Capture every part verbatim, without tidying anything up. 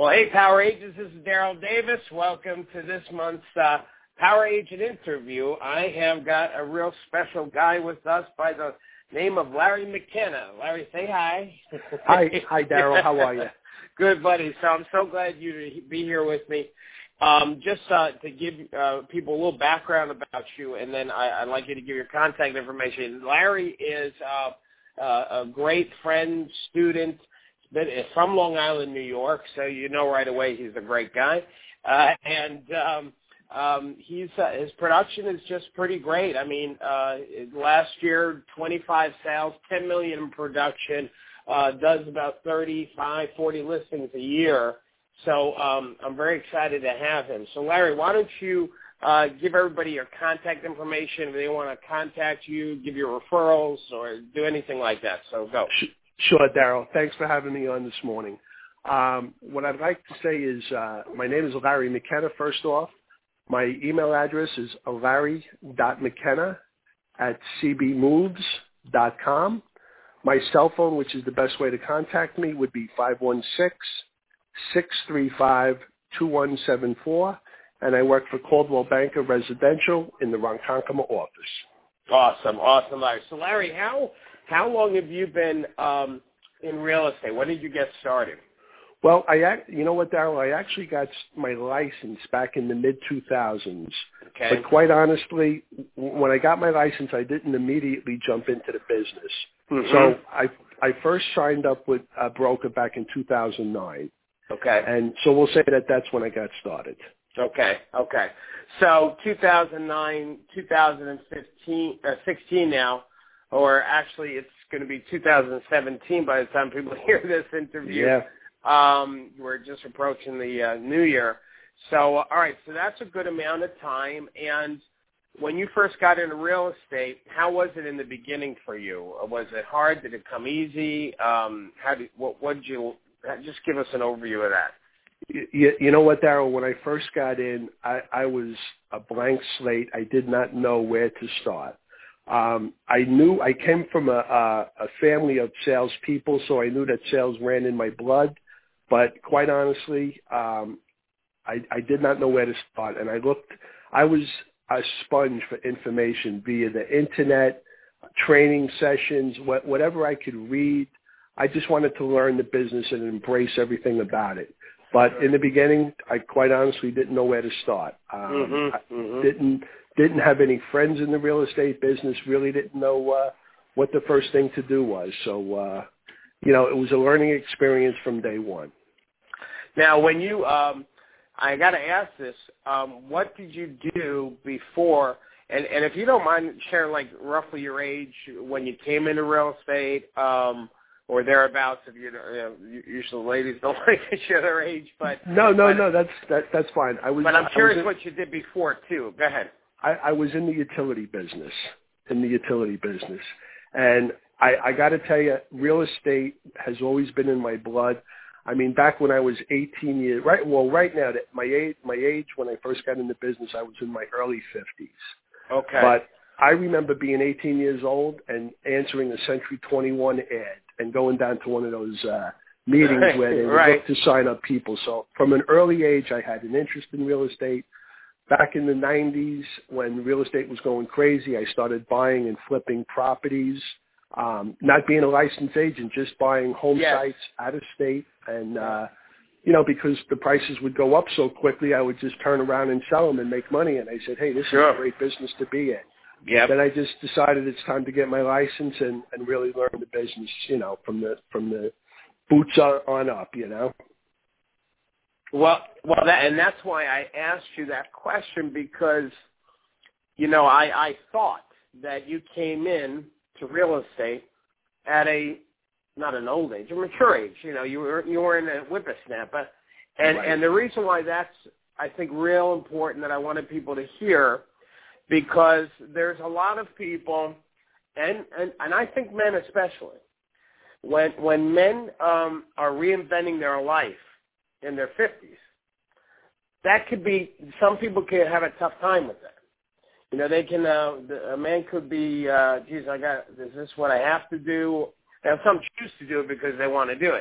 Well, hey, Power Agents, this is Daryl Davis. Welcome to this month's uh, Power Agent interview. I have got a real special guy with us by the name of Larry McKenna. Larry, say hi. Hi, hi, Daryl. How are you? Good, buddy. So I'm so glad you to be here with me. Um, just uh, to give uh, people a little background about you, and then I, I'd like you to give your contact information. Larry is uh, uh, a great friend, student, from Long Island, New York, so you know right away he's a great guy. Uh, and um, um, he's uh, his production is just pretty great. I mean, uh, last year, twenty-five sales, ten million in production, uh, does about thirty-five, forty listings a year. So um, I'm very excited to have him. So, Larry, why don't you uh, give everybody your contact information if they want to contact you, give you referrals, or do anything like that. So go. Sure, Daryl. Thanks for having me on this morning. Um, what I'd like to say is uh, my name is Larry McKenna, first off. My email address is larry dot mckenna at c b moves dot com. My cell phone, which is the best way to contact me, would be five one six, six three five, two one seven four, and I work for Coldwell Banker Residential in the Ronkonkoma office. Awesome, awesome, Larry. So, Larry, how... How long have you been um, in real estate? When did you get started? Well, I act, you know what, Daryl? I actually got my license back in the mid two thousands. Okay. But quite honestly, when I got my license, I didn't immediately jump into the business. Mm-hmm. So I I first signed up with a broker back in two thousand nine. Okay. And so we'll say that that's when I got started. Okay. Okay. So two thousand nine, two thousand fifteen, uh, sixteen now. Or actually, it's going to be two thousand seventeen by the time people hear this interview. Yeah. Um, we're just approaching the uh, new year. So, uh, all right, so that's a good amount of time. And when you first got into real estate, how was it in the beginning for you? Was it hard? Did it come easy? Um, how did what? What did you? Just give us an overview of that. You, you know what, Daryl? When I first got in, I, I was a blank slate. I did not know where to start. Um, I knew I came from a, a, a family of salespeople, so I knew that sales ran in my blood. But quite honestly, um, I, I did not know where to start. And I looked, I was a sponge for information via the internet, training sessions, wh- whatever I could read. I just wanted to learn the business and embrace everything about it. But in the beginning, I quite honestly didn't know where to start. Um, mm-hmm, mm-hmm. I didn't didn't have any friends in the real estate business. Really didn't know uh, what the first thing to do was. So, uh, you know, it was a learning experience from day one. Now, when you, um, I got to ask this: um, what did you do before? And, and if you don't mind sharing, like roughly your age when you came into real estate. Um, Or thereabouts, if you, you know, usually ladies don't like to share their age, but no, no, but, no, that's that, that's fine. I was, but I'm curious in, what you did before too. Go ahead. I, I was in the utility business, in the utility business, and I, I got to tell you, real estate has always been in my blood. I mean, back when I was eighteen years, right? Well, right now, that my age, my age when I first got into business, I was in my early fifties. Okay. But I remember being eighteen years old and answering a Century twenty-one ad and going down to one of those uh, meetings where they would right. look to sign up people. So from an early age, I had an interest in real estate. Back in the nineties, when real estate was going crazy, I started buying and flipping properties, um, not being a licensed agent, just buying home yes. sites out of state. And, uh, you know, because the prices would go up so quickly, I would just turn around and sell them and make money. And I said, hey, this sure. is a great business to be in. Yep. Then I just decided it's time to get my license and, and really learn the business, you know, from the from the boots on up, you know. Well, well, that, and that's why I asked you that question because, you know, I, I thought that you came in to real estate at a not an old age, a mature age. You know, you were you were in a whippersnapper, and Right. and the reason why that's I think real important that I wanted people to hear. Because there's a lot of people, and, and, and I think men especially, when when men um, are reinventing their life in their fifties, that could be, some people can have a tough time with that. You know, they can, uh, the, a man could be, uh, geez, I got, is this what I have to do? Now, some choose to do it because they want to do it.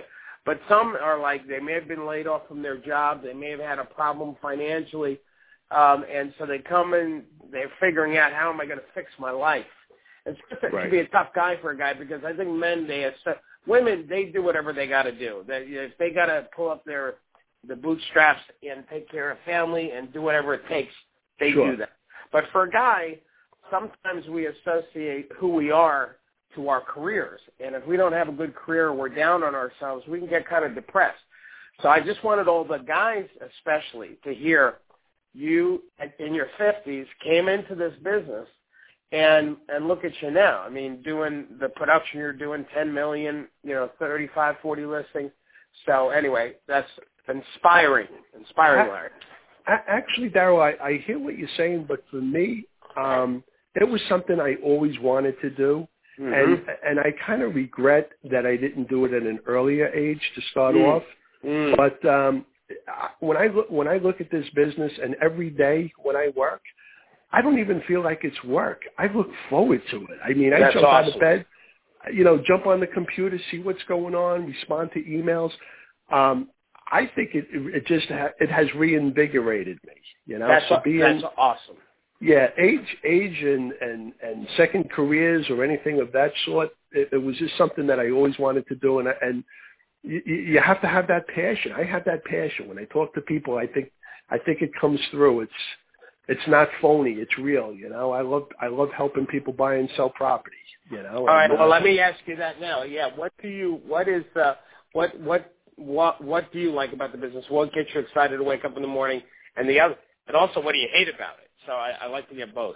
But some are like they may have been laid off from their job. They may have had a problem financially. Um, and so they come in, they're figuring out, how am I going to fix my life? It's it right. can be a tough guy for a guy because I think men, they have, women, they do whatever they got to do. They, if they got to pull up their the bootstraps and take care of family and do whatever it takes, they sure. do that. But for a guy, sometimes we associate who we are to our careers. And if we don't have a good career, we're down on ourselves, we can get kind of depressed. So I just wanted all the guys especially to hear you in your fifties came into this business and and look at you now. I mean, doing the production you're doing, ten million, you know, thirty-five, forty listings. So anyway, that's inspiring, inspiring, Larry. Actually, Daryl, I, I hear what you're saying, but for me, um, it was something I always wanted to do. Mm-hmm. And and I kind of regret that I didn't do it at an earlier age to start mm. off. Mm. But um, when I look when I look at this business, and every day when I work, I don't even feel like it's work. I look forward to it. I mean, I That's jump awesome. out of bed, you know, jump on the computer, see what's going on, respond to emails. Um, I think it it just ha- it has reinvigorated me. You know, that's, so being, that's awesome. Yeah, age, age, and, and, and second careers or anything of that sort. It, it was just something that I always wanted to do, and and you, you have to have that passion. I have that passion. When I talk to people, I think I think it comes through. It's it's not phony. It's real. You know, I love I love helping people buy and sell property. You know. All right. And, well, uh, let me ask you that now. Yeah. What do you? What is uh, what what what what do you like about the business? What gets you excited to wake up in the morning? And the other, and also, what do you hate about it? So I, I like to get both.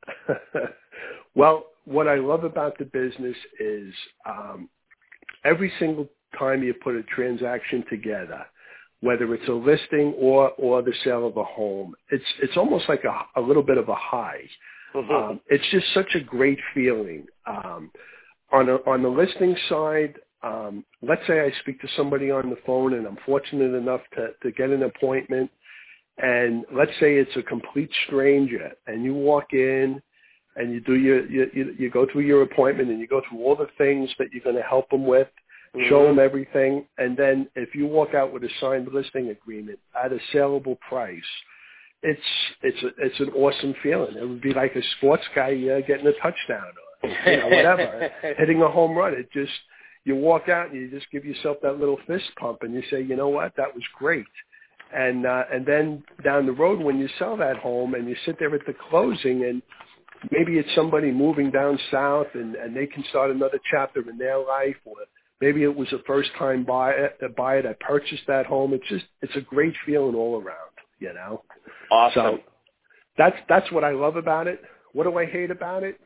Well, what I love about the business is um, every single time you put a transaction together, whether it's a listing or, or the sale of a home, it's it's almost like a, a little bit of a high. Mm-hmm. Um, it's just such a great feeling. Um, on, a, on the listing side, um, let's say I speak to somebody on the phone and I'm fortunate enough to, to get an appointment. And let's say it's a complete stranger, and you walk in, and you do your you, you go through your appointment, and you go through all the things that you're going to help them with, mm-hmm. show them everything, and then if you walk out with a signed listing agreement at a saleable price, it's it's a, it's an awesome feeling. It would be like a sports guy uh, getting a touchdown or you know, whatever, hitting a home run. It just you walk out and you just give yourself that little fist pump, and you say, you know what, that was great. And uh, and then down the road when you sell that home and you sit there at the closing and maybe it's somebody moving down south and, and they can start another chapter in their life, or maybe it was a first-time buyer, a buyer that purchased that home. It's just it's a great feeling all around, you know. Awesome. So that's that's what I love about it. What do I hate about it?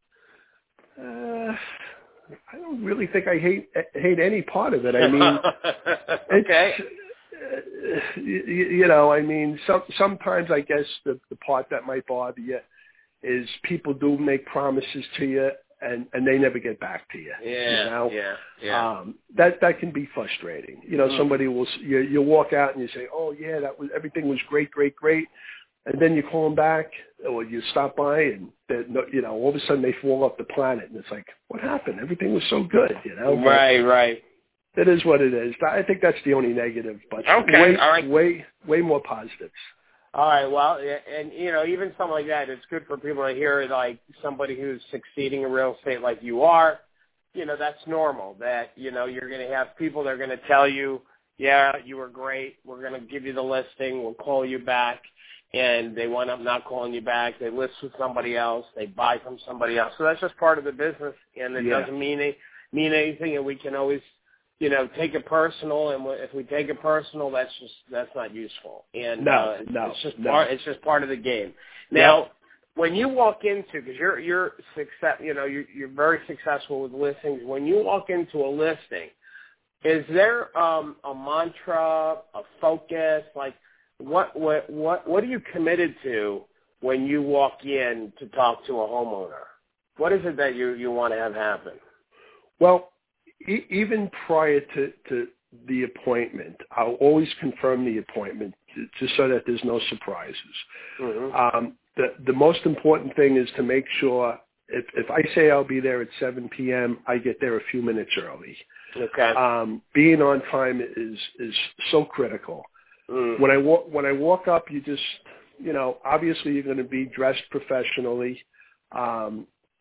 Uh, I don't really think I hate hate any part of it. I mean, okay. It's, You, you know, I mean, some, sometimes I guess the, the part that might bother you is people do make promises to you and, and they never get back to you. Yeah, you know? yeah, yeah. Um, that that can be frustrating. You know, mm-hmm. somebody will you you walk out and you say, oh yeah, that was everything was great, great, great, and then you call them back or you stop by and you know all of a sudden they fall off the planet and it's like, what happened? Everything was so good, you know. Right, but, right. It is what it is. I think that's the only negative, but okay, way, all right. way, way more positives. All right, well, and, you know, even something like that, it's good for people to hear, like, somebody who's succeeding in real estate like you are. You know, that's normal, that, you know, you're going to have people that are going to tell you, yeah, you were great, we're going to give you the listing, we'll call you back, and they wind up not calling you back. They list with somebody else. They buy from somebody else. So that's just part of the business, and it yeah. doesn't mean, mean anything, and we can always – you know, take it personal, and if we take it personal, that's just that's not useful. And no, uh, no, it's just no. part. It's just part of the game. Now, yep. when you walk into, because you're you're success, you know, you're, you're very successful with listings. When you walk into a listing, is there um, a mantra, a focus? Like, what what what what are you committed to when you walk in to talk to a homeowner? What is it that you you want to have happen? Well, even prior to, to the appointment, I'll always confirm the appointment just so that there's no surprises. Mm-hmm. Um, the, the most important thing is to make sure if, if I say I'll be there at seven p.m., I get there a few minutes early. Okay. Um, being on time is is so critical. Mm. When I walk when I walk up, you just you know obviously you're going to be dressed professionally. Um,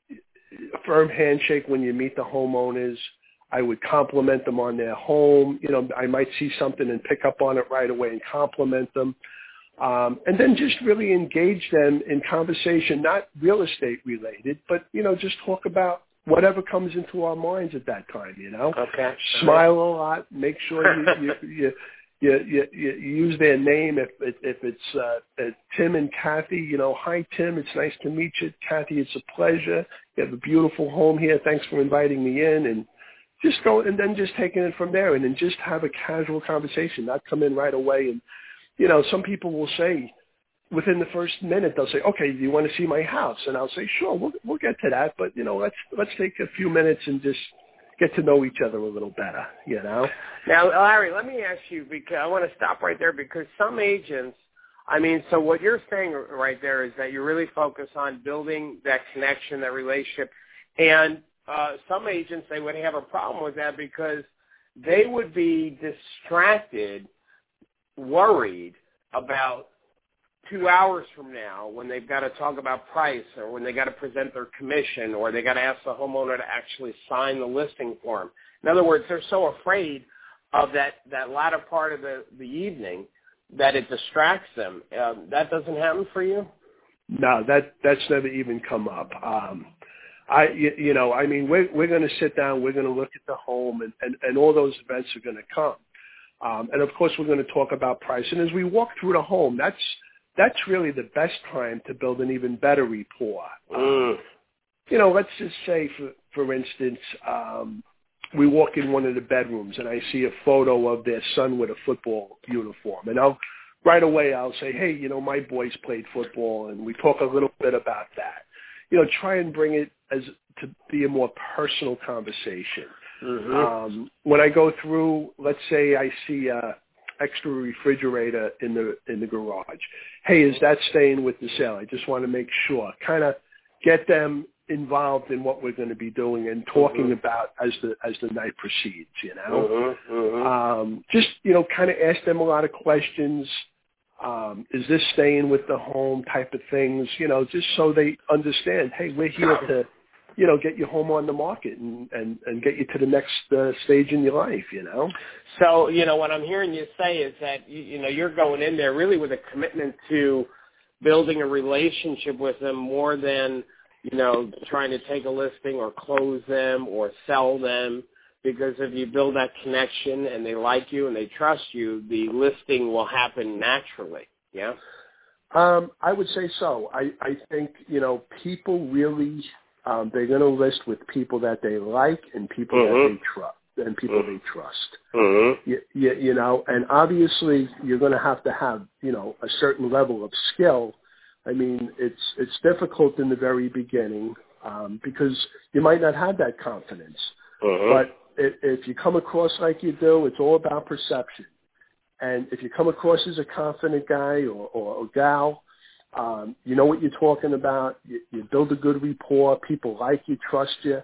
a firm handshake when you meet the homeowners. I would compliment them on their home. You know, I might see something and pick up on it right away and compliment them. Um, and then just really engage them in conversation, not real estate related, but, you know, just talk about whatever comes into our minds at that time, you know. Okay. Smile a lot. Make sure you, you, you, you, you, you use their name. If, if it's uh, uh, Tim and Kathy, you know, hi, Tim, it's nice to meet you. Kathy, it's a pleasure. You have a beautiful home here. Thanks for inviting me in. And just go, and then just taking it from there, and then just have a casual conversation, not come in right away. And, you know, some people will say, within the first minute, they'll say, okay, do you want to see my house? And I'll say, sure, we'll, we'll get to that. But, you know, let's, let's take a few minutes and just get to know each other a little better, you know? Now, Larry, let me ask you, because I want to stop right there, because some agents, I mean, so what you're saying right there is that you really focus on building that connection, that relationship. And uh, some agents, they would have a problem with that because they would be distracted, worried about two hours from now when they've got to talk about price, or when they got to present their commission, or they got to ask the homeowner to actually sign the listing form. In other words, they're so afraid of that, that latter part of the, the evening that it distracts them. Um, that doesn't happen for you? No, that that's never even come up. Um, I, you, you know, I mean, we're, we're going to sit down, we're going to look at the home, and, and, and all those events are going to come. Um, and, of course, we're going to talk about price. And as we walk through the home, that's that's really the best time to build an even better rapport. Mm. Um, you know, let's just say, for, for instance, um, we walk in one of the bedrooms, and I see a photo of their son with a football uniform. And I'll right away I'll say, hey, you know, my boys played football, and we talk a little bit about that. You know, try and bring it as to be a more personal conversation. Mm-hmm. Um, when I go through, let's say I see a extra refrigerator in the in the garage. Hey, is that staying with the sale? I just want to make sure. Kind of get them involved in what we're going to be doing and talking mm-hmm. about as the as the night proceeds. You know, mm-hmm. Mm-hmm. Um, just you know, kind of ask them a lot of questions. Um, is this staying with the home type of things, you know, just so they understand, hey, we're here to, you know, get your home on the market and, and, and get you to the next uh, stage in your life, you know. So, you know, what I'm hearing you say is that, you, you know, you're going in there really with a commitment to building a relationship with them more than, you know, trying to take a listing or close them or sell them. Because if you build that connection and they like you and they trust you, the listing will happen naturally. Yeah? Um, I would say so. I, I think, you know, people really, um, they're going to list with people that they like and people mm-hmm. that they trust and people mm-hmm. they trust. Mm-hmm. You, you, you know, and obviously you're going to have to have, you know, a certain level of skill. I mean, it's, it's difficult in the very beginning um, because you might not have that confidence. Mm-hmm. But if you come across like you do, it's all about perception. And if you come across as a confident guy or, or a gal, um, you know what you're talking about. You, you build a good rapport. People like you, trust you.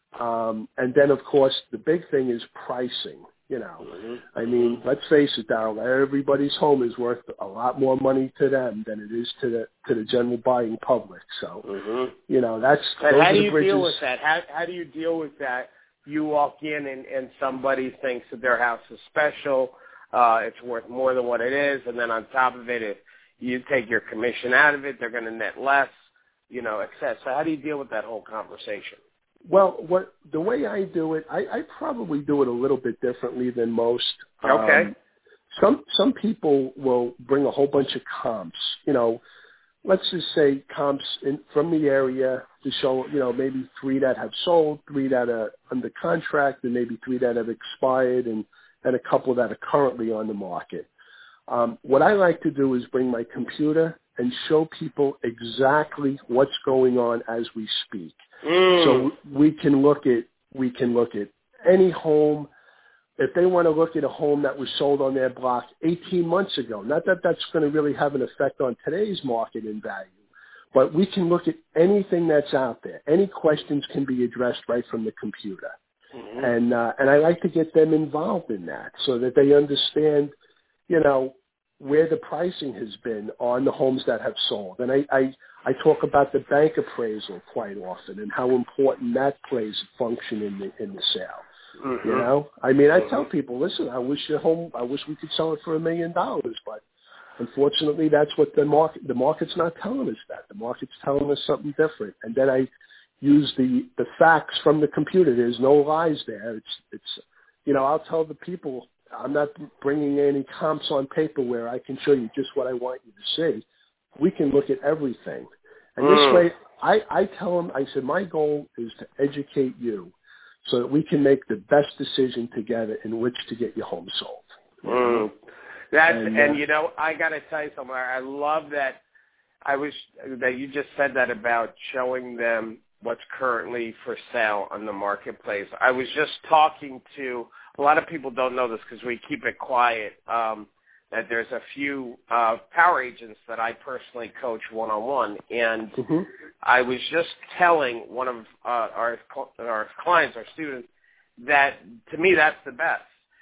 Um, and then, of course, the big thing is pricing. You know, mm-hmm. I mean, let's face it, Darryl. Everybody's home is worth a lot more money to them than it is to the to the general buying public. So, mm-hmm. you know, that's but those how are do the you bridges. deal with that? How how do you deal with that? You walk in and, and somebody thinks that their house is special, uh, it's worth more than what it is, and then on top of it, if you take your commission out of it, they're going to net less, you know, et cetera. So how do you deal with that whole conversation? Well, what the way I do it, I, I probably do it a little bit differently than most. Okay. Um, some some people will bring a whole bunch of comps, you know, let's just say comps in, from the area to show, you know, maybe three that have sold, three that are under contract, and maybe three that have expired, and, and a couple that are currently on the market. Um, what I like to do is bring my computer and show people exactly what's going on as we speak. Mm. So we can look at we can look at any home. If they want to look at a home that was sold on their block eighteen months ago, not that that's going to really have an effect on today's market and value, but we can look at anything that's out there. Any questions can be addressed right from the computer. Mm-hmm. And uh, and I like to get them involved in that so that they understand, you know, where the pricing has been on the homes that have sold. And I, I, I talk about the bank appraisal quite often and how important that plays a function in the in the sale. Mm-hmm. You know, I mean, I tell people, listen, I wish your home, I wish we could sell it for a million dollars, but unfortunately, that's what the market, the market's not telling us that. The market's telling us something different. And then I use the, the facts from the computer. There's no lies there. It's, it's, you know, I'll tell the people, I'm not bringing any comps on paper where I can show you just what I want you to see. We can look at everything. And mm. this way, I, I tell them, I said, my goal is to educate you so that we can make the best decision together in which to get your home sold. Mm. That's, and, uh, and, you know, I got to tell you something. I love that I was that you just said that about showing them what's currently for sale on the marketplace. I was just talking to, a lot of people don't know this because we keep it quiet, um, that there's a few uh, power agents that I personally coach one-on-one. And mm-hmm. I was just telling one of uh, our our clients, our students, that to me that's the best.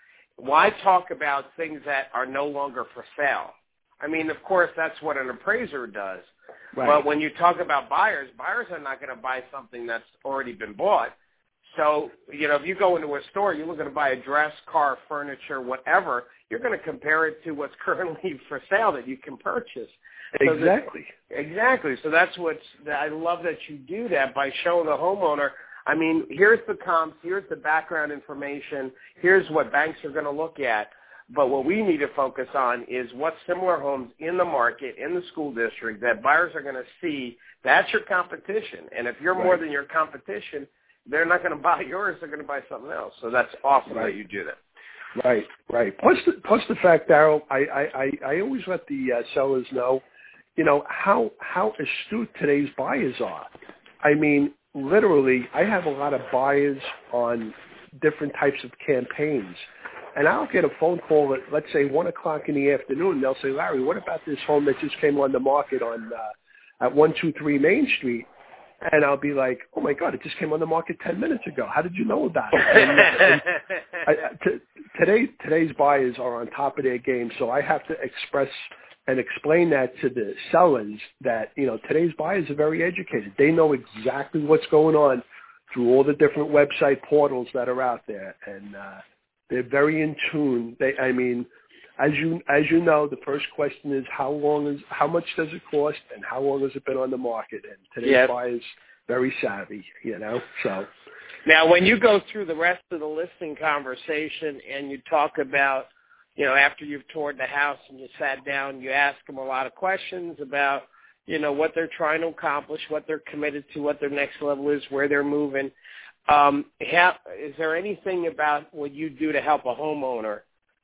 Why talk about things that are no longer for sale? I mean, of course, that's what an appraiser does. Right. But when you talk about buyers, buyers are not going to buy something that's already been bought. So, you know, if you go into a store, you're looking to buy a dress, car, furniture, whatever, you're going to compare it to what's currently for sale that you can purchase. So exactly. Exactly. So that's what's, I love that you do that by showing the homeowner, I mean, here's the comps, here's the background information, here's what banks are going to look at. But what we need to focus on is what similar homes in the market, in the school district, that buyers are going to see. That's your competition. And if you're right. more than your competition, they're not going to buy yours. They're going to buy something else. So that's awesome right. that you do that. Right, right. Plus the, plus the fact, Daryl, I, I, I always let the uh, sellers know, you know, how how astute today's buyers are. I mean, literally, I have a lot of buyers on different types of campaigns. And I'll get a phone call at, let's say, one o'clock in the afternoon. And they'll say, Larry, what about this home that just came on the market on uh, at one two three Main Street? And I'll be like, oh, my God, it just came on the market ten minutes ago. How did you know about it? And, and I, t- today, today's buyers are on top of their game, so I have to express and explain that to the sellers that, you know, today's buyers are very educated. They know exactly what's going on through all the different website portals that are out there, and uh, they're very in tune. They, I mean, as you as you know, the first question is how long is how much does it cost, and how long has it been on the market? And today's yep. buyers very savvy, you know. So now, when you go through the rest of the listing conversation and you talk about, you know, after you've toured the house and you sat down, you ask them a lot of questions about, you know, what they're trying to accomplish, what they're committed to, what their next level is, where they're moving. Um, how, is there anything about what you do to help a homeowner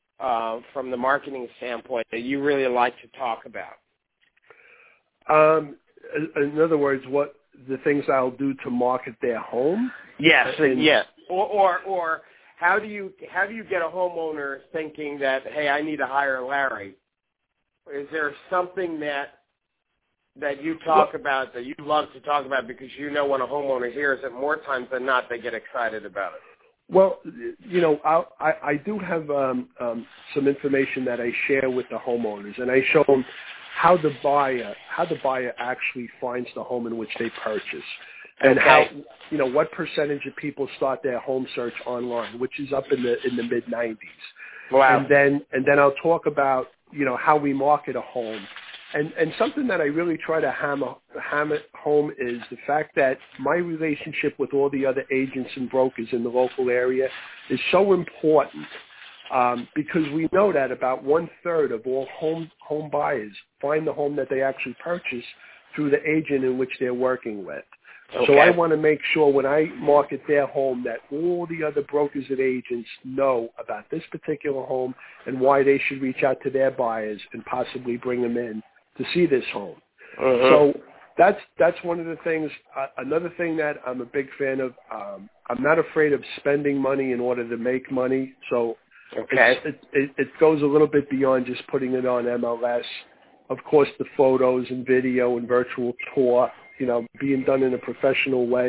uh, from the marketing standpoint that you really like to talk about? Um, in other words, what the things I'll do to market their home? Yes, and, yes. Or, or, or how do you how do you get a homeowner thinking that, hey, I need to hire Larry? Is there something that that you talk well, about, that you love to talk about, because you know when a homeowner hears it, more times than not, they get excited about it? Well, you know, I'll, I I do have um, um, some information that I share with the homeowners, and I show them how the buyer how the buyer actually finds the home in which they purchase, and okay. how, you know, what percentage of people start their home search online, which is up in the in the mid nineties. Wow. And then and then I'll talk about, you know, how we market a home. And and something that I really try to hammer hammer home is the fact that my relationship with all the other agents and brokers in the local area is so important, um, because we know that about one third of all home home buyers find the home that they actually purchase through the agent in which they're working with. Okay. So I want to make sure when I market their home that all the other brokers and agents know about this particular home and why they should reach out to their buyers and possibly bring them in to see this home. Uh-huh. So that's that's one of the things. Uh, another thing that I'm a big fan of, um, I'm not afraid of spending money in order to make money. So okay. it, it, it goes a little bit beyond just putting it on M L S. Of course, the photos and video and virtual tour, you know, being done in a professional way.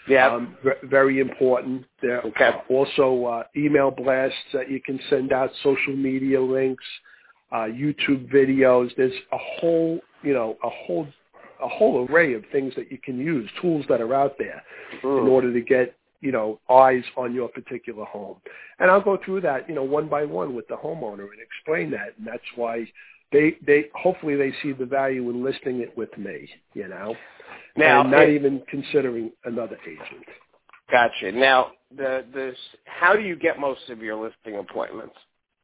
Yeah. Um, v- very important. There Okay. are also uh, email blasts that you can send out, social media links, uh, YouTube videos. There's a whole, you know, a whole, a whole array of things that you can use, tools that are out there mm. in order to get, you know, eyes on your particular home. And I'll go through that, you know, one by one with the homeowner and explain that. And that's why they, they, hopefully they see the value in listing it with me, you know, now, and not it, even considering another agent. Gotcha. Now, the, the, how do you get most of your listing appointments?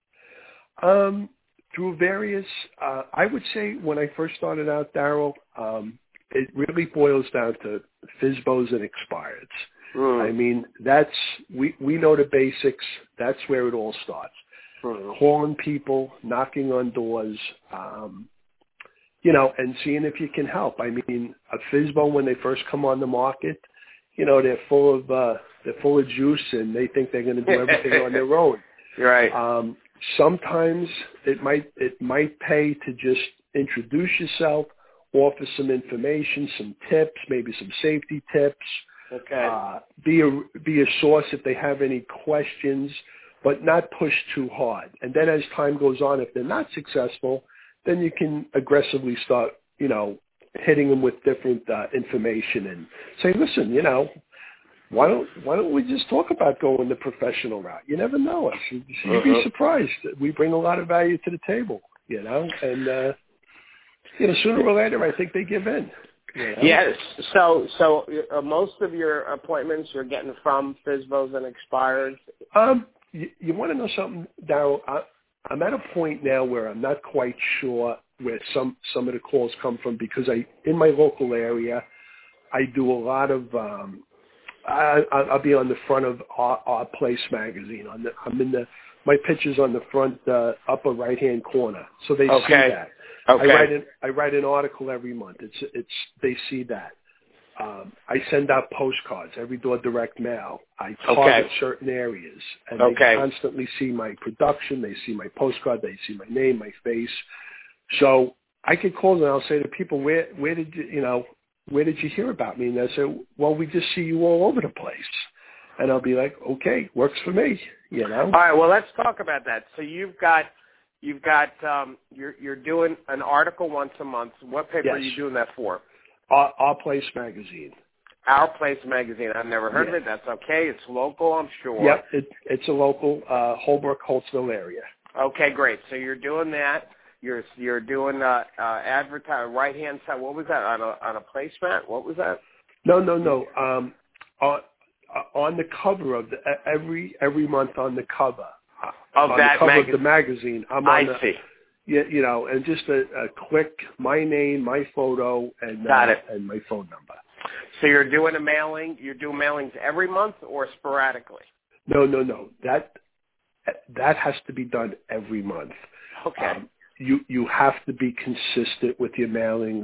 Um, through various, uh, I would say when I first started out, Daryl, um, it really boils down to F S B Os and expireds. Mm. I mean, that's, we, we know the basics. That's where it all starts. Mm. Calling people, knocking on doors, um, you know, and seeing if you can help. I mean, a F S B O, when they first come on the market, you know, they're full of, uh, they're full of juice and they think they're going to do everything on their own. Right. Um, sometimes it might, it might pay to just introduce yourself, offer some information, some tips, maybe some safety tips. Okay. Uh, be a be a source if they have any questions, but not push too hard. And then as time goes on, if they're not successful, then you can aggressively start, you know, hitting them with different uh, information and say, listen, you know, why don't why don't we just talk about going the professional route? You never know us. You'd uh-huh. be surprised. We bring a lot of value to the table, you know, and uh, you know, sooner or later, I think they give in. You know? Yes. So, so uh, most of your appointments you're getting from F S B Os and expireds? Um, you, you want to know something, Daryl? I, I'm at a point now where I'm not quite sure where some, some of the calls come from because I, in my local area, I do a lot of, um, I, I'll be on the front of our, our Place magazine. On the, I'm in the, my picture's on the front uh, upper right-hand corner, so they okay. see that. Okay. I write an I write an article every month. It's it's they see that. Um, I send out postcards, every door direct mail. I target okay. certain areas, and okay. they constantly see my production. They see my postcard. They see my name, my face. So I get calls and I'll say to people, "Where where did you you know where did you hear about me?" And they say, "Well, we just see you all over the place." And I'll be like, "Okay, works for me." You know. All right. Well, let's talk about that. So you've got. You've got um, you're you're doing an article once a month. What paper yes. are you doing that for? Our, Our Place magazine. Our Place magazine. I've never heard yeah. of it. That's okay. It's local, I'm sure. Yep, it, it's a local uh, Holbrook, Holtzville area. Okay, great. So you're doing that. You're you're doing uh, uh, advertise right hand side. What was that on a on a placemat? What was that? No, no, no. Um, on on the cover of the every every month on the cover. Of on that the cover magazine. of the magazine. I'm I on the, see. Yeah, you know, and just a, a quick, my name, my photo, and Got uh, it. and my phone number. So you're doing a mailing. You're doing mailings every month or sporadically? No, no, no. That that has to be done every month. Okay. Um, you you have to be consistent with your mailings,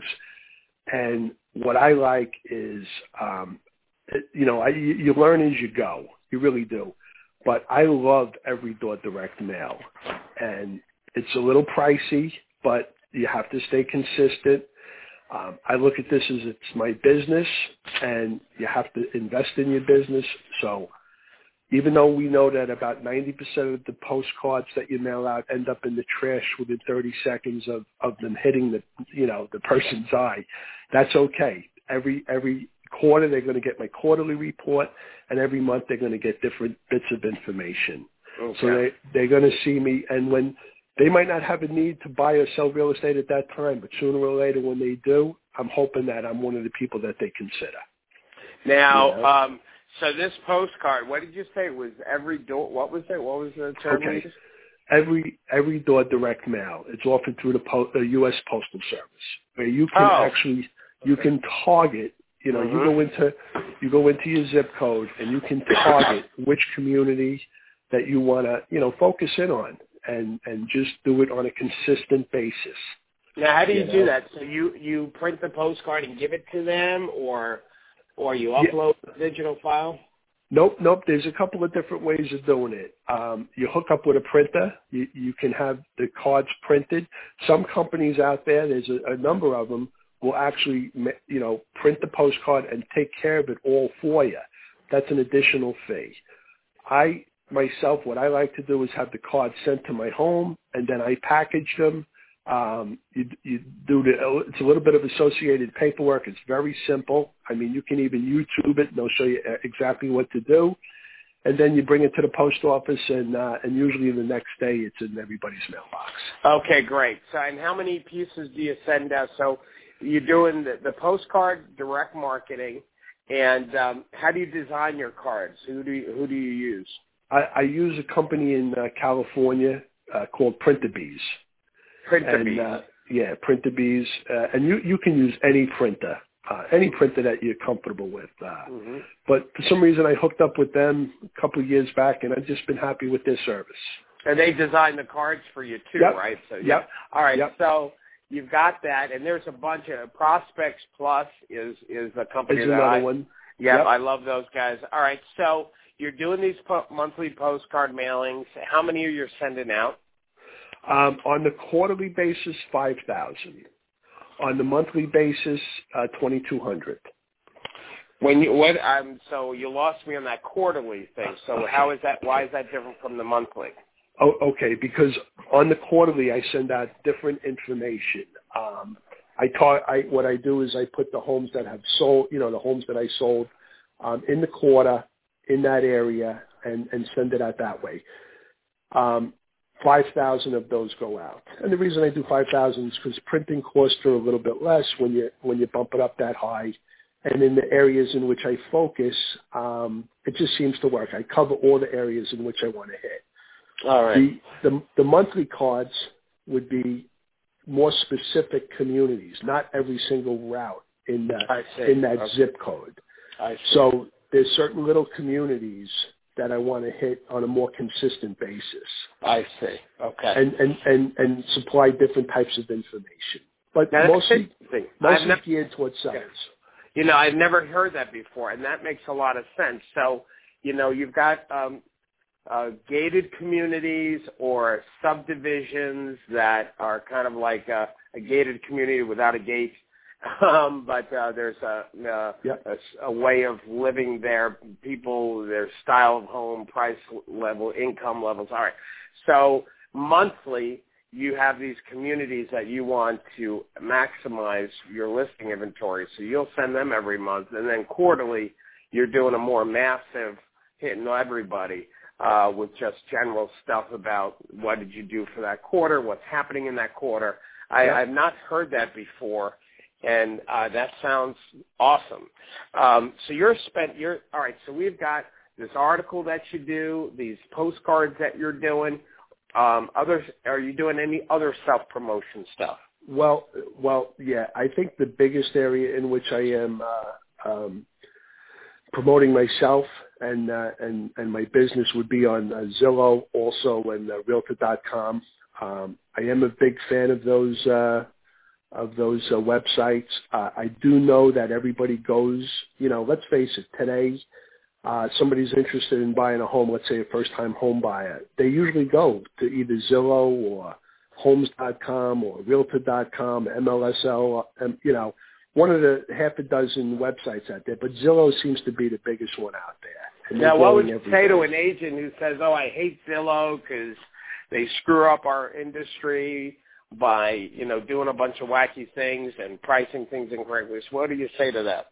and what I like is, um, you know, I, you learn as you go. You really do. But I love every door direct mail, and it's a little pricey, but you have to stay consistent. Um, I look at this as it's my business, and you have to invest in your business. So even though we know that about ninety percent of the postcards that you mail out end up in the trash within thirty seconds of, of them hitting the, you know, the person's eye, that's okay. Every, every quarter they're going to get my quarterly report, and every month they're going to get different bits of information. Okay. So they, they're going to see me, and when they might not have a need to buy or sell real estate at that time, but sooner or later when they do, I'm hoping that I'm one of the people that they consider. Now, you know? um, so this postcard, what did you say? It was every door, what was it? What was the term? Okay. Every every door direct mail. It's offered through the, po- the U S Postal Service, where you can oh. actually, you okay. can target. You know, mm-hmm. you go into you go into your zip code and you can target which community that you want to, you know, focus in on, and, and just do it on a consistent basis. Now, how do you, you do know? that? So you, you print the postcard and give it to them, or or you upload yeah. the digital file? Nope, nope. There's a couple of different ways of doing it. Um, you hook up with a printer. You, you can have the cards printed. Some companies out there, there's a, a number of them, will actually, you know, print the postcard and take care of it all for you. That's an additional fee. I, myself, what I like to do is have the cards sent to my home, and then I package them. Um, you, you do the, it's a little bit of associated paperwork. It's very simple. I mean, you can even YouTube it, and they'll show you exactly what to do. And then you bring it to the post office, and uh, and usually the next day it's in everybody's mailbox. Okay, great. So, and how many pieces do you send out? So you're doing the, the postcard direct marketing, and um, how do you design your cards? Who do you, who do you use? I, I use a company in uh, California uh, called Printerbees. Printerbees. Uh, yeah, Printerbees. Uh, and you, you can use any printer, uh, any printer that you're comfortable with. Uh, mm-hmm. But for some reason I hooked up with them a couple of years back, and I've just been happy with their service. And they design the cards for you too, yep. right? So, yep. Yeah. All right, yep. So you've got that, and there's a bunch of Prospects Plus is is a company is that another I, one. Yep, yep, I love those guys. All right, so you're doing these po- monthly postcard mailings. How many are you sending out? Um, on the quarterly basis, five thousand. On the monthly basis, uh, twenty-two hundred. When you what? Um, so you lost me on that quarterly thing. So how is that? Why is that different from the monthly? Oh, okay. Because on the quarterly, I send out different information. Um, I talk. I what I do is I put the homes that have sold. You know, the homes that I sold um, in the quarter in that area, and and send it out that way. Um, five thousand of those go out. And the reason I do five thousand is because printing costs are a little bit less when you when you bump it up that high. And in the areas in which I focus, um, it just seems to work. I cover all the areas in which I want to hit. All right. The, the, the monthly cards would be more specific communities, not every single route in, the, in that okay. zip code. I see. So there's certain little communities that I want to hit on a more consistent basis. I see. Okay. And and, and, and supply different types of information. But now, mostly, mostly never, geared towards sellers. You know, I've never heard that before, and that makes a lot of sense. So, you know, you've got um, uh, gated communities or subdivisions that are kind of like a, a gated community without a gate. Um, but uh, there's a, uh, yep. a, a way of living there, people, their style of home, price level, income levels. All right. So monthly, you have these communities that you want to maximize your listing inventory. So you'll send them every month. And then quarterly, you're doing a more massive hitting everybody uh, with just general stuff about what did you do for that quarter, what's happening in that quarter. I, yep. I've not heard that before. And uh, that sounds awesome. Um, so you're spent. You're all right. So we've got this article that you do, these postcards that you're doing. Um, others, are you doing any other self-promotion stuff? Well, well, yeah. I think the biggest area in which I am uh, um, promoting myself and uh, and and my business would be on uh, Zillow, also, and uh, Realtor dot com. Um, I am a big fan of those. Uh, of those uh, websites. Uh, I do know that everybody goes, you know, let's face it, today, uh, somebody's interested in buying a home, let's say a first-time home buyer. They usually go to either Zillow or Homes dot com or Realtor dot com, M L S L, um, you know, one of the half a dozen websites out there. But Zillow seems to be the biggest one out there. And now, what would you say to an agent who says, oh, I hate Zillow because they screw up our industry by, you know, doing a bunch of wacky things and pricing things incorrectly? So what do you say to that?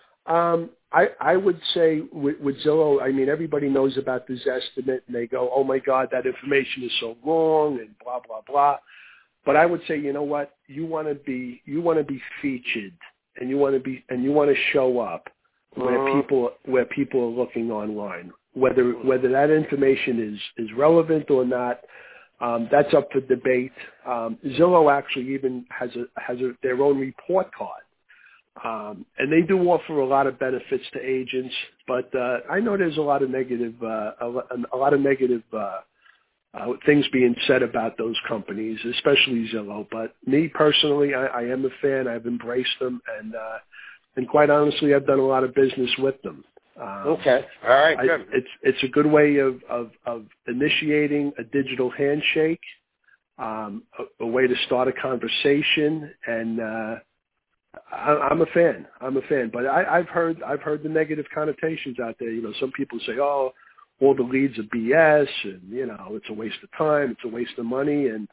Um, I, I would say with, with Zillow, I mean, everybody knows about this estimate, and they go, oh, my God, that information is so wrong and blah, blah, blah. But I would say, you know what, you want to be you want to be featured, and you want to be and you want to show up where uh-huh. people where people are looking online, whether whether that information is, is relevant or not. Um, that's up for debate. Um, Zillow actually even has a has a, their own report card, um, and they do offer a lot of benefits to agents. But uh, I know there's a lot of negative uh, a, a lot of negative uh, uh, things being said about those companies, especially Zillow. But me personally, I, I am a fan. I've embraced them, and uh, and quite honestly, I've done a lot of business with them. Um, okay. All right. Good. I, it's it's a good way of, of, of initiating a digital handshake, um, a, a way to start a conversation, and uh, I, I'm a fan. I'm a fan, but I, I've heard I've heard the negative connotations out there. You know, some people say, "Oh, all the leads are B S," and you know, it's a waste of time, it's a waste of money, and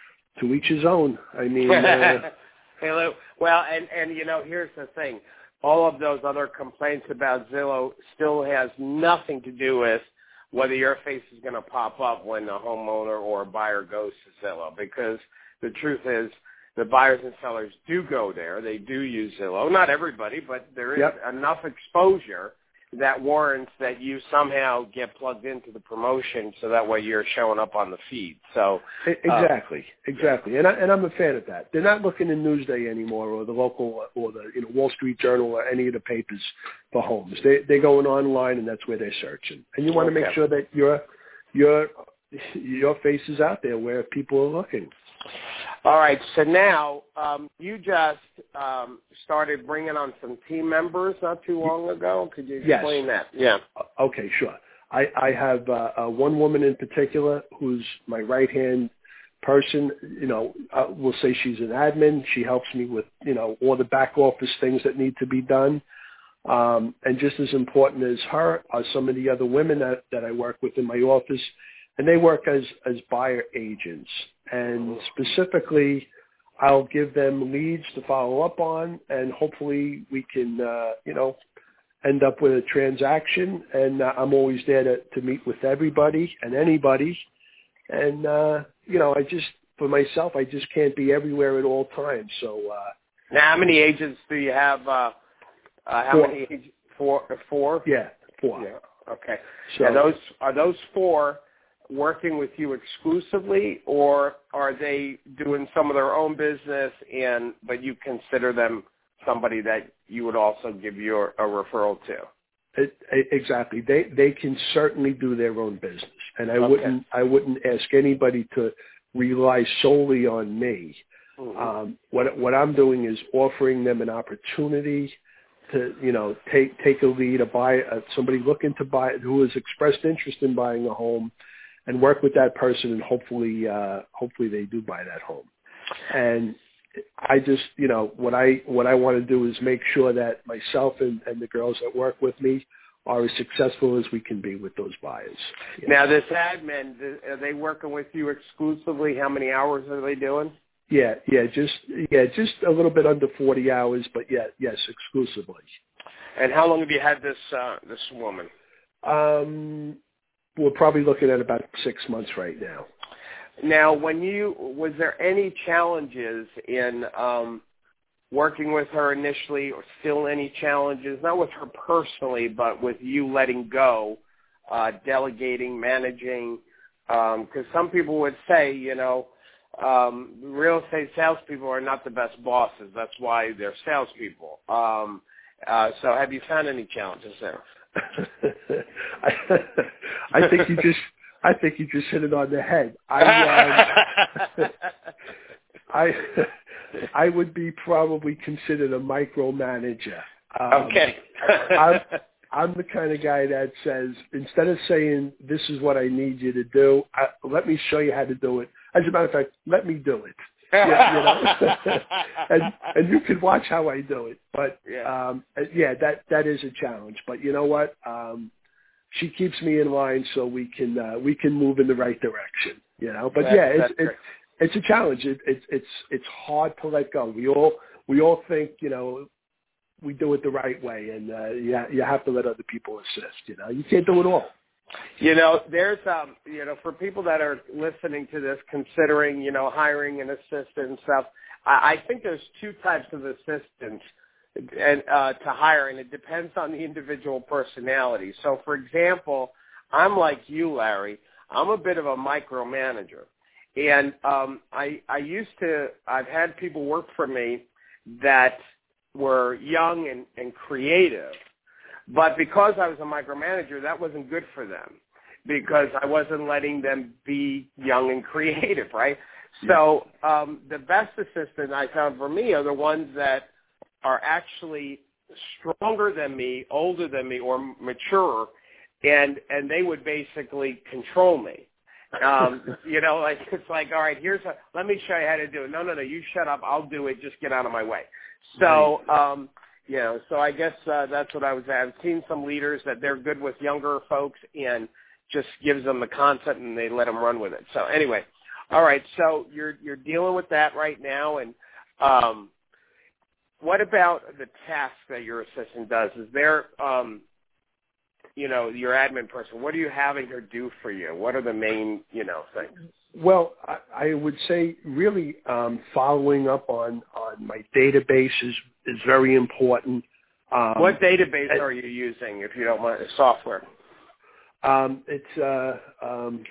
to each his own. I mean, uh, Hello. Well, and and you know, here's the thing: all of those other complaints about Zillow still has nothing to do with whether your face is going to pop up when a homeowner or a buyer goes to Zillow, because the truth is, the buyers and sellers do go there. They do use Zillow. Not everybody, but there is yep. enough exposure that warrants that you somehow get plugged into the promotion, so that way you're showing up on the feed. So exactly, uh, exactly, and I, and I'm a fan of that. They're not looking in Newsday anymore, or the local, or the you know Wall Street Journal, or any of the papers for homes. They they're going online, and that's where they're searching. And you want okay. to make sure that your your your face is out there where people are looking. All right, so now um, you just um, started bringing on some team members not too long ago. Could you explain yes. that? Yeah. Okay, sure. I, I have uh, uh, one woman in particular who's my right-hand person. You know, uh, we'll say she's an admin. She helps me with, you know, all the back office things that need to be done. Um, and just as important as her are some of the other women that, that I work with in my office, and they work as, as buyer agents. And specifically, I'll give them leads to follow up on, and hopefully we can, uh, you know, end up with a transaction. And uh, I'm always there to, to meet with everybody and anybody. And, uh, you know, I just, for myself, I just can't be everywhere at all times. So uh, now, how many agents do you have? Uh, uh, how four. many agents? Four? Four? Yeah, four. Yeah. Okay. So are those are those four working with you exclusively, or are they doing some of their own business, and but you consider them somebody that you would also give your a referral to? It, exactly. They they can certainly do their own business, and I Okay. wouldn't I wouldn't ask anybody to rely solely on me. Mm-hmm. Um, what what I'm doing is offering them an opportunity to, you know, take take a lead, a buy uh, somebody looking to buy, who has expressed interest in buying a home, and work with that person, and hopefully uh, hopefully they do buy that home. And I just, you know, what I what I want to do is make sure that myself and, and the girls that work with me are as successful as we can be with those buyers. Now, this admin, are they working with you exclusively? How many hours are they doing? Yeah, yeah, just yeah, just a little bit under forty hours, but yeah, yes, exclusively. And how long have you had this uh, this woman? Um, we're probably looking at about six months right now. Now, when you was there any challenges in um, working with her initially, or still any challenges? Not with her personally, but with you letting go, uh, delegating, managing. Because um, some people would say, you know. Um, real estate salespeople are not the best bosses. That's why they're salespeople. Um, uh, so have you found any challenges there? I, I think you just, I think you just hit it on the head. I, um, I, I would be probably considered a micromanager. Um, okay. I'm, I'm the kind of guy that says, instead of saying, this is what I need you to do, I, let me show you how to do it. As a matter of fact, let me do it. Yeah, you know? and, and you can watch how I do it. But, yeah, um, yeah that, that is a challenge. But you know what? Um, she keeps me in line so we can, uh, we can move in the right direction, you know? But that's, yeah, it's, that's it's, it's a challenge. It, it's, it's, it's hard to let go. We all, we all think, you know, we do it the right way, and uh, you, you have to let other people assist. You know, you can't do it all. You know, there's, um, you know, for people that are listening to this, considering, you know, hiring an assistant and stuff, I, I think there's two types of assistants and uh, to hire, and it depends on the individual personality. So, for example, I'm like you, Larry. I'm a bit of a micromanager, and um, I, I used to. I've had people work for me that were young and, and creative. But because I was a micromanager, that wasn't good for them because I wasn't letting them be young and creative, right? So um, the best assistant I found for me are the ones that are actually stronger than me, older than me, or mature, and, and they would basically control me. Um, you know, like it's like, all right, here's a, let me show you how to do it. No, no, no, you shut up. I'll do it. Just get out of my way. So, um, you know, so I guess uh, that's what I was. I've seen some leaders that they're good with younger folks and just gives them the concept and they let them run with it. So anyway, all right. So you're you're dealing with that right now, and um, what about the task that your assistant does? Is there um, you know, your admin person, what are you having her do for you? What are the main, you know, things? Well, I, I would say really um, following up on, on my database is, is very important. Um, what database and, are you using, if you don't mind, software? Um, it's uh, um,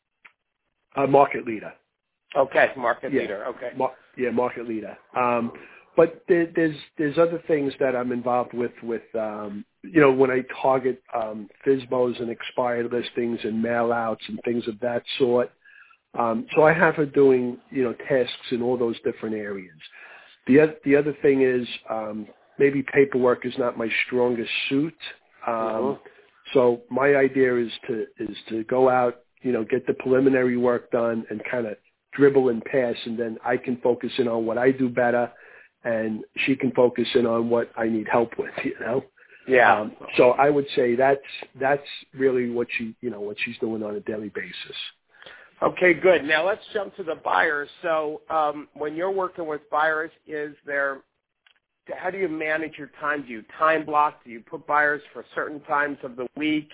a Market Leader. Okay, Market yeah. Leader, okay. Mar- yeah, Market Leader. Um, but there, there's there's other things that I'm involved with, with um, you know, when I target um, F S B Os and expired listings and mail-outs and things of that sort. Um, so I have her doing, you know, tasks in all those different areas. The other, the other thing is um, maybe paperwork is not my strongest suit. Um, mm-hmm. So my idea is to is to go out, you know, get the preliminary work done and kind of dribble and pass, and then I can focus in on what I do better, and she can focus in on what I need help with, you know. Yeah. Um, so I would say that's that's really what she, you know, what she's doing on a daily basis. Okay, good. Now let's jump to the buyers. So um, when you're working with buyers, is there, how do you manage your time? Do you time block? Do you put buyers for certain times of the week?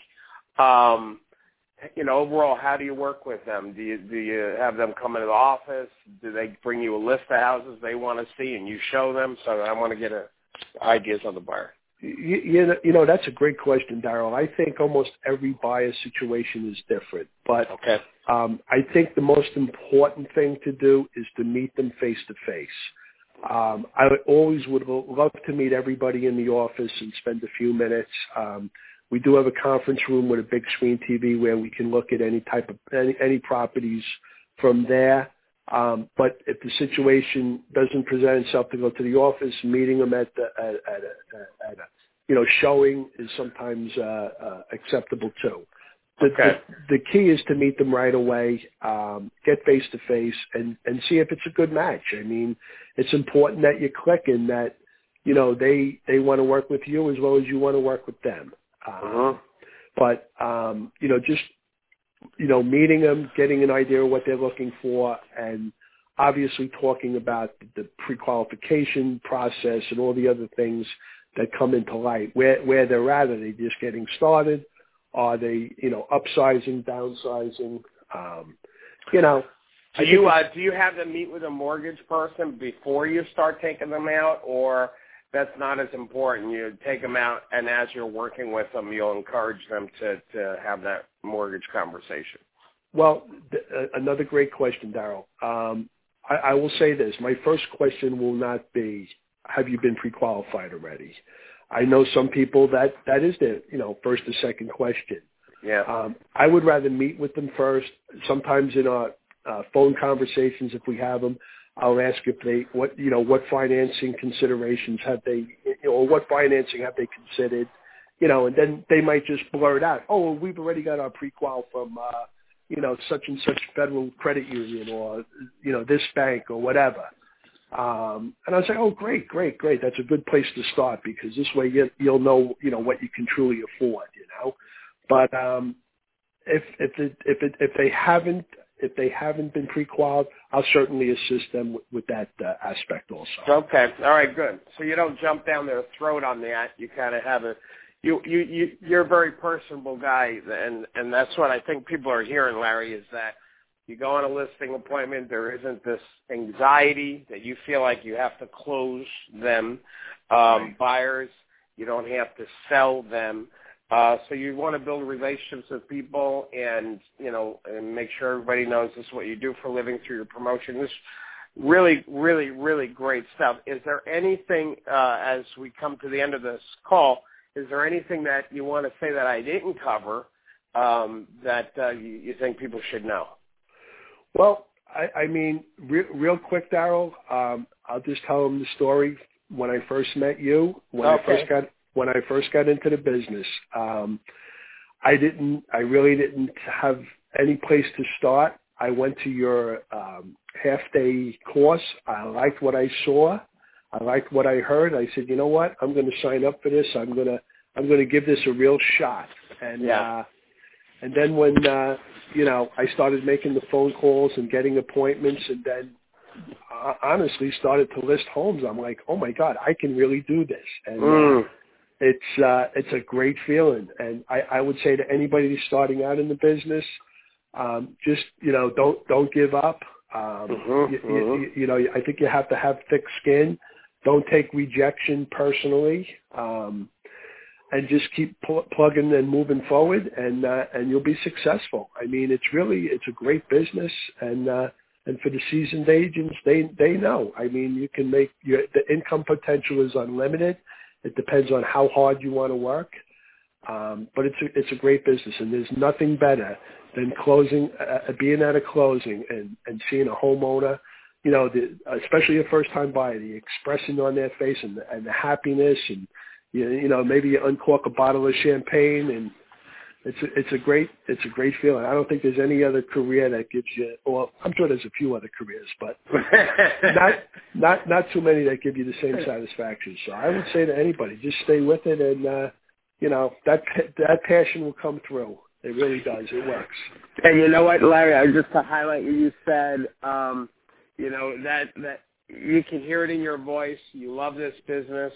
Um, you know, overall, how do you work with them? Do you do you have them come into the office? Do they bring you a list of houses they want to see and you show them? So I want to get a, ideas on the buyer. You, you, know, you know, that's a great question, Darryl. I think almost every buyer situation is different. But okay. um, I think the most important thing to do is to meet them face-to-face. Um, I always would love to meet everybody in the office and spend a few minutes. Um, we do have a conference room with a big screen T V where we can look at any type of any, any properties from there. Um, but if the situation doesn't present itself to go to the office, meeting them at the at, at, a, at a you know showing is sometimes uh, uh, acceptable too. The, okay. the, the key is to meet them right away, um, get face to face, and and see if it's a good match. I mean, it's important that you click and that you know they they want to work with you as well as you want to work with them. Um, mm-hmm. But um, you know, just you know, meeting them, getting an idea of what they're looking for, and obviously talking about the pre-qualification process and all the other things that come into light. Where where they're at, are they just getting started? Are they, you know, upsizing, downsizing? Um, you know, do you uh, do you have them meet with a mortgage person before you start taking them out, or that's not as important? You take them out, and as you're working with them, you'll encourage them to, to have that mortgage conversation. Well, th- another great question, Darryl. Um, I, I will say this. My first question will not be, have you been pre-qualified already? I know some people that that is their, you know, first or second question. Yeah. Um, I would rather meet with them first. Sometimes in our uh, phone conversations, if we have them, I'll ask if they, what, you know, what financing considerations have they, you know, or what financing have they considered, you know, and then they might just blur it out. Oh, well, we've already got our pre-qual from, uh, you know, such and such federal credit union or, you know, this bank or whatever. Um, and I was like, oh, great, great, great. That's a good place to start because this way you, you'll know, you know, what you can truly afford, you know. But um, if if it, if it, if they haven't if they haven't been pre-qualified, I'll certainly assist them with, with that uh, aspect also. Okay, all right, good. So you don't jump down their throat on that. You kind of have a you you you you're a very personable guy, and and that's what I think people are hearing, Larry, is that. You go on a listing appointment, there isn't this anxiety that you feel like you have to close them. Um, right. Buyers, you don't have to sell them. Uh, so you want to build relationships with people and, you know, and make sure everybody knows this is what you do for a living through your promotion. This really, really, really great stuff. Is there anything, uh, as we come to the end of this call, is there anything that you want to say that I didn't cover um, that uh, you, you think people should know? Well, I, I mean, re- real quick, Darryl, um, I'll just tell them the story. When I first met you, when okay. I first got when I first got into the business, um, I didn't, I really didn't have any place to start, I went to your um, half-day course. I liked what I saw. I liked what I heard. I said, you know what? I'm going to sign up for this. I'm going to I'm going to give this a real shot. And yeah. uh, and then when uh, you know I started making the phone calls and getting appointments, and then uh, honestly started to list homes, I'm like, oh my God, I can really do this. And Mm. uh, it's uh, it's a great feeling. And I, I would say to anybody who's starting out in the business, um, just you know don't don't give up. Um, Mm-hmm, you, mm-hmm. you, you know, I think you have to have thick skin. Don't take rejection personally, um, and just keep pl- plugging and moving forward, and uh, and you'll be successful. I mean, it's really it's a great business, and uh, and for the seasoned agents, they they know. I mean, you can make your the income potential is unlimited. It depends on how hard you want to work, um, but it's a, it's a great business, and there's nothing better than closing, uh, being at a closing and, and seeing a homeowner, you know, the, especially a first-time buyer, the expression on their face and the, and the happiness, and you, you know, maybe you uncork a bottle of champagne, and it's a, it's a great it's a great feeling. I don't think there's any other career that gives you. Well, I'm sure there's a few other careers, but not not not too many that give you the same satisfaction. So I would say to anybody, just stay with it, and uh, you know that that passion will come through. It really does. It works. And you know what, Larry? I just to highlight what you said. Um, you know that that you can hear it in your voice. You love this business,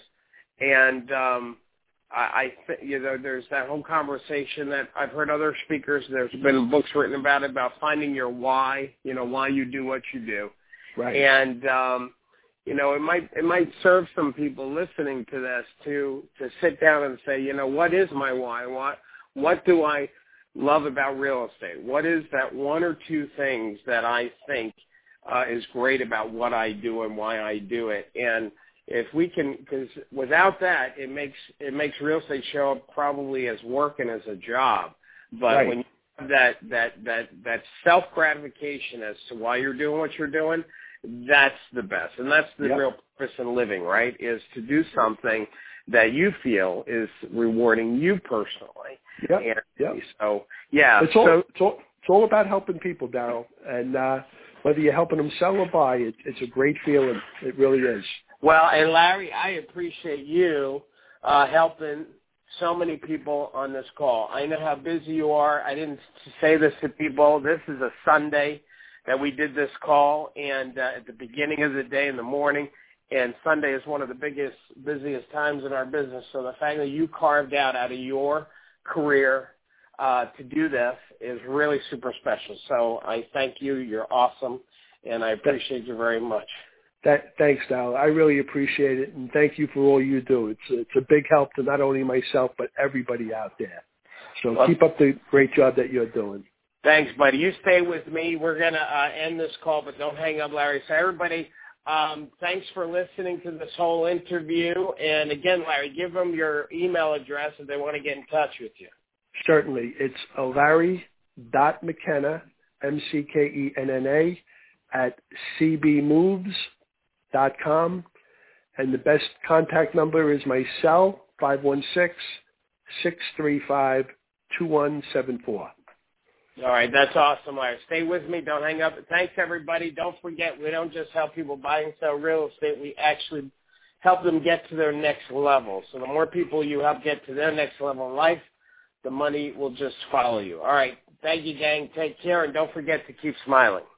and um, I, I think you know there's that whole conversation that I've heard other speakers. There's been books written about it about finding your why. You know why you do what you do. Right. And um, you know it might it might serve some people listening to this to to sit down and say, you know, what is my why? What what do I love about real estate? What is that one or two things that I think uh, is great about what I do and why I do it? And if we can, because without that, it makes it makes real estate show up probably as work and as a job. But right. when you have that that that that self gratification as to why you're doing what you're doing, that's the best, and that's the yep. real purpose in living, right? Is to do something that you feel is rewarding you personally. Yeah. Yep. So, yeah. It's all, so, it's all, it's all about helping people, Daryl. And uh, whether you're helping them sell or buy, it, it's a great feeling. It really is. Well, and Larry, I appreciate you uh, helping so many people on this call. I know how busy you are. I didn't say this to people. This is a Sunday that we did this call, and uh, at the beginning of the day in the morning. And Sunday is one of the biggest, busiest times in our business. So the fact that you carved out out of your career uh, to do this is really super special. So I thank you. You're awesome, and I appreciate you very much. That, thanks, Dal. I really appreciate it, and thank you for all you do. It's a, it's a big help to not only myself but everybody out there. So well, keep up the great job that you're doing. Thanks, buddy. You stay with me. We're going to uh, end this call, but don't hang up, Larry. So everybody, Um, thanks for listening to this whole interview. And again, Larry, give them your email address if they want to get in touch with you. Certainly. It's Larry dot McKenna, M C K E N N A, at c b moves dot com. And the best contact number is my cell, five one six, six three five, two one seven four. All right, that's awesome, Larry. Stay with me. Don't hang up. Thanks, everybody. Don't forget, we don't just help people buy and sell real estate. We actually help them get to their next level. So the more people you help get to their next level in life, the money will just follow you. All right, thank you, gang. Take care, and don't forget to keep smiling.